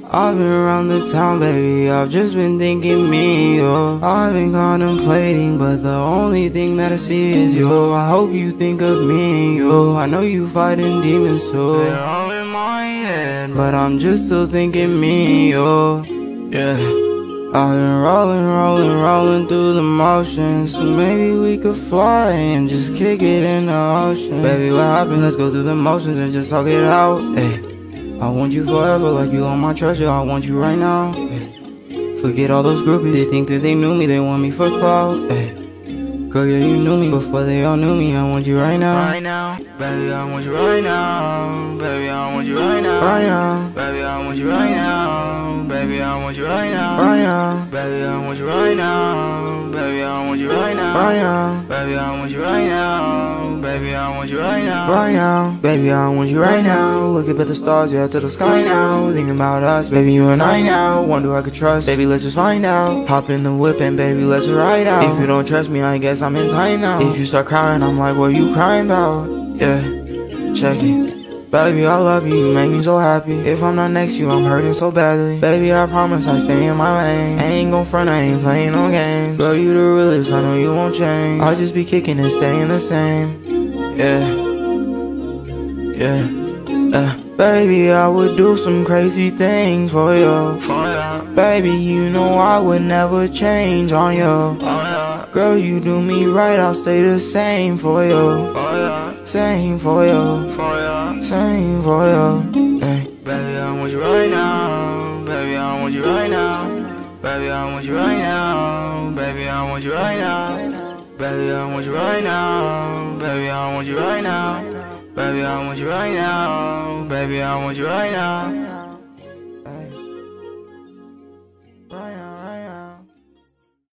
I've been around the town, baby, I've just been thinking me, yo. I've been contemplating, but the only thing that I see is you. I hope you think of me, yo. I know you fighting demons too. They're all in my head, but I'm just still thinking me, yo. Yeah. I've been rolling through the motions. So maybe we could fly and just kick it in the ocean. Baby, what happened? Let's go through the motions and just talk it out. Hey. I want you forever, like you on my treasure, I want you right now. Ay. Forget all those groupies, they think that they knew me, they want me for clout. Ay. Girl, yeah, you knew me before they all knew me, I want you right now. Right now, baby, I want you right now. Baby, I want you right now. Right now, baby, I want you right now. Baby, I want you right now. Right now, baby, I want you right now. Baby, I want you right now. Right now, baby, I want you right now. Baby, I want you right now. Right now, baby, I want you right now. Look up at the stars, yeah, to the sky now. Thinking about us, baby, you and I now. Wonder who I could trust, baby, let's just find out. Hop in the whip and baby, let's ride out. If you don't trust me, I guess I'm in time now. If you start crying, I'm like, what you crying about? Yeah, check it. Baby, I love you, you make me so happy. If I'm not next to you, I'm hurting so badly. Baby, I promise I stay in my lane. I ain't gon' front, I ain't playing no games. Girl, you the realest, I know you won't change. I'll just be kicking and staying the same. Yeah. Baby, I would do some crazy things for you. Baby, you know I would never change on you. Girl, you do me right, I'll stay the same for you. Same for you. Same for you. Hey. Baby, I want you right now. Baby, I want you right now. Baby, I want you right now. Baby, I want you right now. Baby, I want you right now. Baby, I want you right now. Baby, I want you right now. Baby, I want you right now.